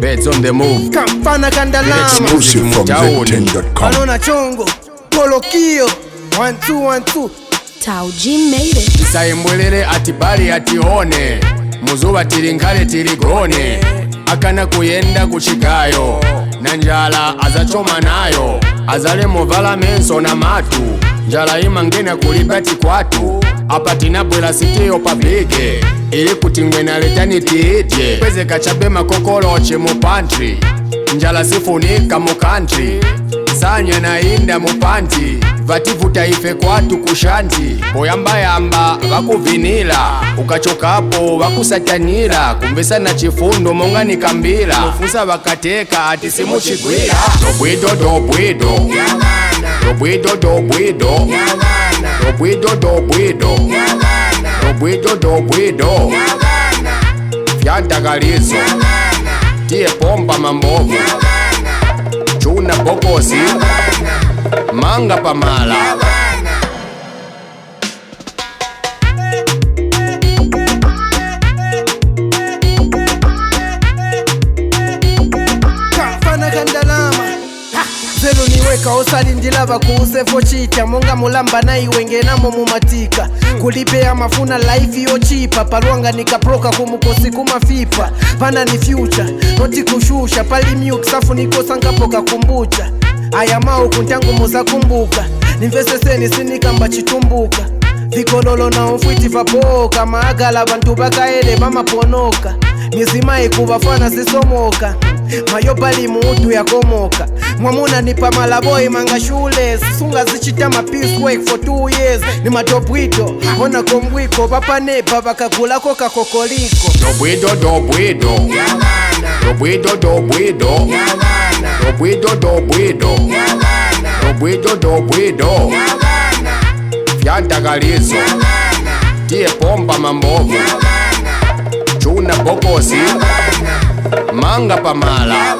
Beds on the move. Kampana Kandalama. Exclusive from Z10.com. Anona Chongo. Kolokio. 1 2 1 2. Tau G made it. Isaimbwelele atibali atione. Muzuba tirinkale tirigone. Akana kuyenda kuchikayo. Nanjala azachoma nayo. Azale movala menso na matu. Njala imangena kulibati kwatu. Apatina bwela sitiyo pablige. Ili kutingwe na letani tiije. Kweze kachabe makokoloche mu pantry. Njala sifunika mu country. Sanya na inda mu panty. Vativuta ife kwatu kushanti. Boyamba vakuvinila. Ukachokapo vakusatanila. Kumbesa na chifundo monga ni kambila. Mufusa vakateka ati simu chigwila. Dobwido dobwido Dobwido dobwido Dobwido dobwido Dobwido dobwido Fyandagalizo Tie pomba mambovu Chuna bokosi Manga pamala Kampana Kandalama. Zelu niweka osali ndilava kuusefo chita. Monga mulamba na iwenge namo mumatika. Kulipea mafuna life yo chipa. Paluanga nikaproka kumukosi kumafipa. Pana ni future, noti kushusha. Pali miuk safu nikosa ngapoka kumbucha. Ayamao kuntangu moza kumbuka. Nimveseseni sinikamba chitumbuka. Vikololo na mfwiti vapoka. Maagala bantu bakaele vamaponoka. Nizimae kubafana sisomoka. Mayopali muutu ya komoka. Mwamuna nipa malaboy manga shule. Sunga zichita ma peace work for 2 years. Ni matopwito, ona kombwiko. Papa nepa vakakula koka kokoliko. Dobwido dobwido Dobwido dobwido Dobwido dobwido Dobwido dobwido Fyandagalizo Tie pomba mambovu Chuna bokosi Manga pamala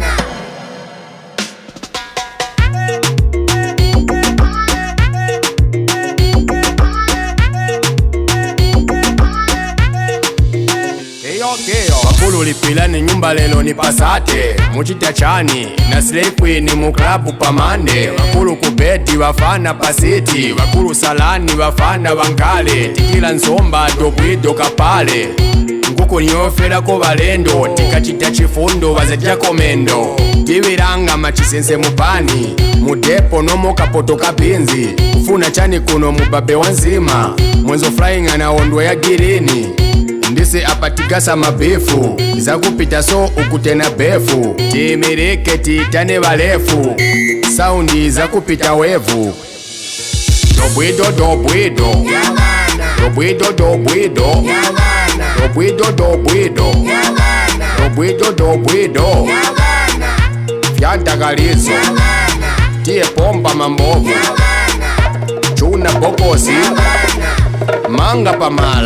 Wakulu lipilani nyumba lelo ni pasate Muchita chani na slay queen mu club pamande. Wakulu kubeti wafana pasiti. Wakulu salani wafana wankale. Tikila nsomba dobwido kapale. Nguko nyofera ko balendo. Tikachita chifundo wazetia komendo. Tiviranga machisense mupani. Mudepo nomo kapoto kapinzi. Ufuna chani kuno mubabe wanzima. Mwenzo flying anaondwa ya girini. Ndise apatigasa mabefu. Zakupita so ukutena befu. Timirike titane balefu. Soundi zakupita wevu. Dobwido dobwido Dobwido dobwido Dobwido dobwido Dobwido dobwido Fyandagalizo Tie pomba mambovu Chuna bokosi Manga pamala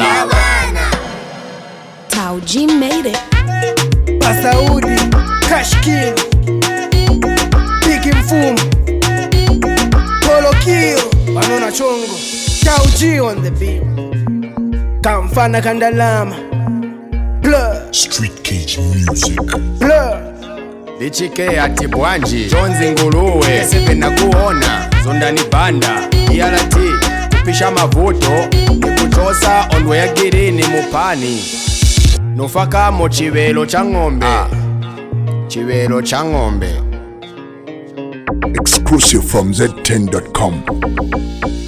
Tau G made it. Pasaudi, Cash King, Big Mfumu, Kolokio, Anona Chongo, Tau G on the beat. Kampana Kandalama, Blur, Street Cage Music. Blur. Lichike ati bwanji Jonzi nguruwe Sepe na kuona Zondani banda Iyalati Kupisha mavuto Nikuchosa ondwe ya girini mupani Nufaka mo chivelo cha ngombe Chivelo cha ngombe Exclusive from Z10.com.